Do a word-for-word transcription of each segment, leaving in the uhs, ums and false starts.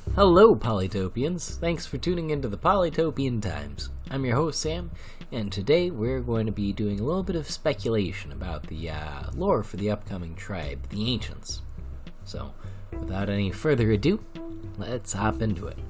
Hello, Polytopians! Thanks for tuning into the Polytopian Times. I'm your host, Sam, and today we're going to be doing a little bit of speculation about the uh, lore for the upcoming tribe, the Ancients. So, without any further ado, let's hop into it.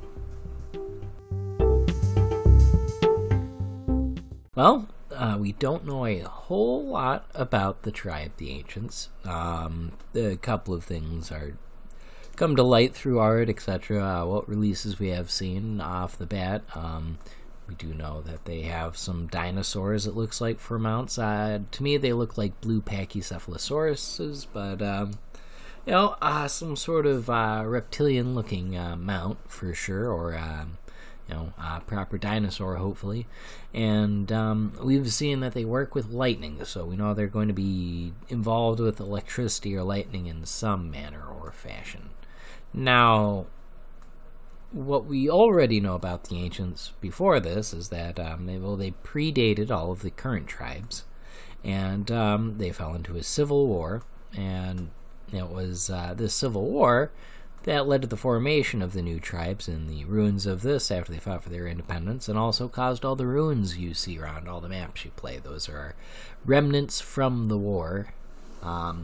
Well, uh, we don't know a whole lot about the tribe, the Ancients. Um, a couple of things are come to light through art, et cetera. Uh, what releases we have seen off the bat. Um, we do know that they have some dinosaurs, it looks like, for mounts. Uh, to me, they look like blue pachycephalosauruses, but, um, you know, uh, some sort of uh, reptilian-looking uh, mount, for sure, or, um, you know, uh, proper dinosaur, hopefully. And um, we've seen that they work with lightning, so we know they're going to be involved with electricity or lightning in some manner or fashion. Now, what we already know about the Ancients before this is that um, they, well, they predated all of the current tribes, and um, they fell into a civil war, and it was uh, this civil war that led to the formation of the new tribes and the ruins of this after they fought for their independence, and also caused all the ruins you see around all the maps you play. Those are remnants from the war. Um,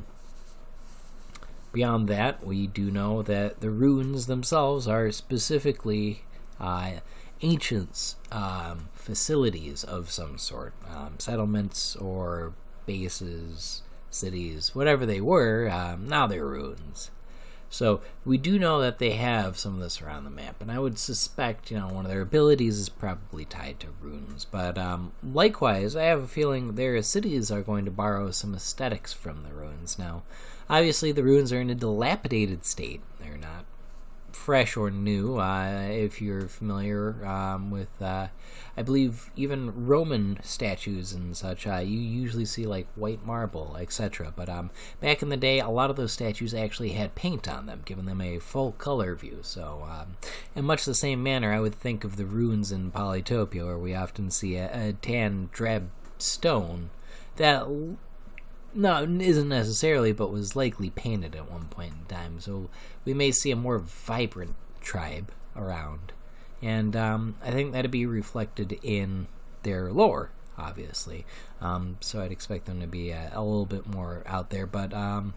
Beyond that, we do know that the ruins themselves are specifically uh, ancient um, facilities of some sort, um, settlements or bases, cities, whatever they were. Um, now they're ruins. So we do know that they have some of this around the map, and I would suspect, you know, one of their abilities is probably tied to runes. But um, likewise, I have a feeling their cities are going to borrow some aesthetics from the ruins. Now, obviously, the ruins are in a dilapidated state. They're not fresh or new. Uh, if you're familiar um, with, uh, I believe, even Roman statues and such, uh, you usually see, like, white marble, et cetera. But um, back in the day, a lot of those statues actually had paint on them, giving them a full color view. So, um, in much the same manner, I would think of the ruins in Polytopia, where we often see a, a tan, drab stone that no, isn't necessarily, but was likely painted at one point in time. So we may see a more vibrant tribe around. And um, I think that'd be reflected in their lore, obviously. Um, so I'd expect them to be a, a little bit more out there. But um,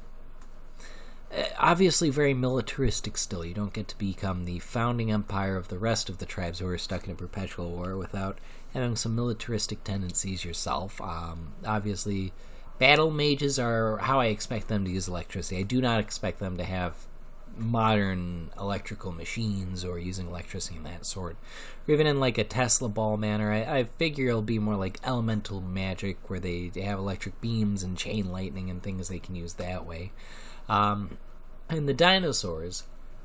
obviously very militaristic still. You don't get to become the founding empire of the rest of the tribes who are stuck in a perpetual war without having some militaristic tendencies yourself. Um, obviously, battle mages are how I expect them to use electricity. I do not expect them to have modern electrical machines or using electricity in that sort. Or even in like a Tesla ball manner, I, I figure it'll be more like elemental magic, where they, they have electric beams and chain lightning and things they can use that way. Um, and the dinosaurs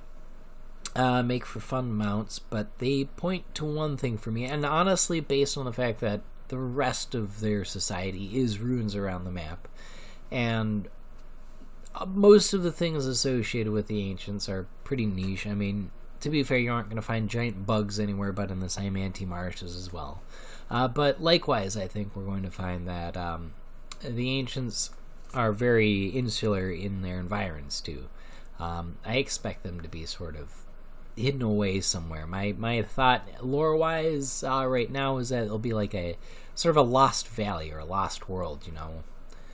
uh, make for fun mounts, but they point to one thing for me, and honestly, based on the fact that the rest of their society is ruins around the map, and most of the things associated with the Ancients are pretty niche. I mean, to be fair, you aren't going to find giant bugs anywhere but in the Simanti marshes as well. Uh, but likewise, I think we're going to find that um, the Ancients are very insular in their environs too. Um, I expect them to be sort of hidden away somewhere. My my thought, lore-wise, uh, right now is that it'll be like a sort of a lost valley or a lost world, you know.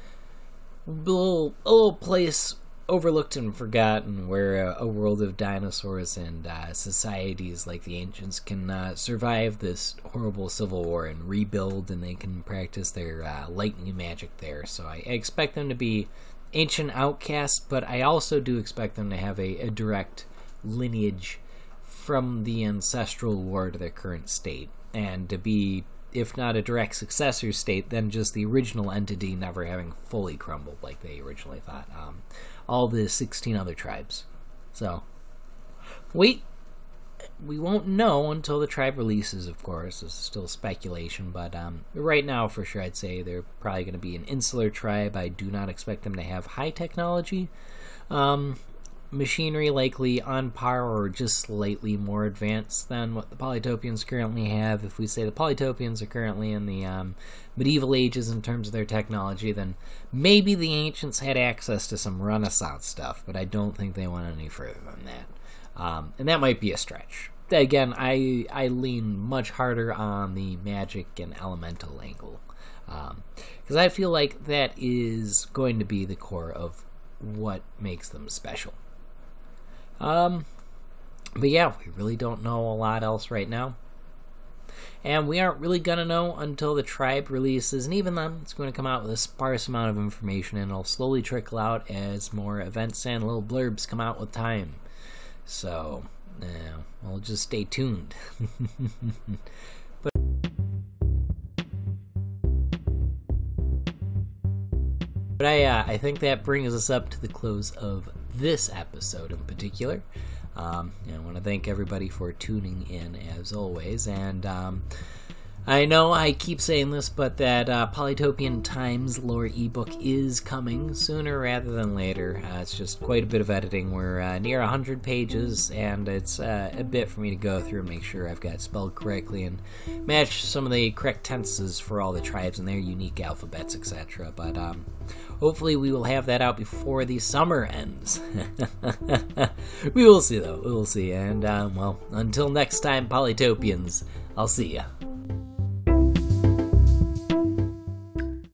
A little, a little place overlooked and forgotten where a, a world of dinosaurs and uh, societies like the Ancients can uh, survive this horrible civil war and rebuild, and they can practice their uh, lightning magic there. So I, I expect them to be ancient outcasts, but I also do expect them to have a, a direct lineage from the ancestral war to their current state, and to be, if not a direct successor state, then just the original entity never having fully crumbled like they originally thought. Um, all the sixteen other tribes. So, wait, we won't know until the tribe releases, of course. This is still speculation, but um, right now, for sure, I'd say they're probably going to be an insular tribe. I do not expect them to have high technology. Um... Machinery likely on par or just slightly more advanced than what the Polytopians currently have. If we say the Polytopians are currently in the um, medieval ages in terms of their technology, then maybe the Ancients had access to some Renaissance stuff, but I don't think they went any further than that. Um, and that might be a stretch. Again, I I lean much harder on the magic and elemental angle. Because um, I feel like that is going to be the core of what makes them special. Um, but yeah, we really don't know a lot else right now. And we aren't really going to know until the tribe releases, and even then, it's going to come out with a sparse amount of information, and it'll slowly trickle out as more events and little blurbs come out with time. So, yeah, we'll just stay tuned. but But I, uh, I think that brings us up to the close of this episode in particular. Um, I want to thank everybody for tuning in, as always. And um, I know I keep saying this, but that uh, Polytopian Times lore ebook is coming sooner rather than later. Uh, it's just quite a bit of editing. We're uh, near one hundred pages, and it's uh, a bit for me to go through and make sure I've got it spelled correctly and match some of the correct tenses for all the tribes and their unique alphabets, et cetera. But um, hopefully we will have that out before the summer ends. We will see, though. We will see. And, um, well, until next time, Polytopians, I'll see ya.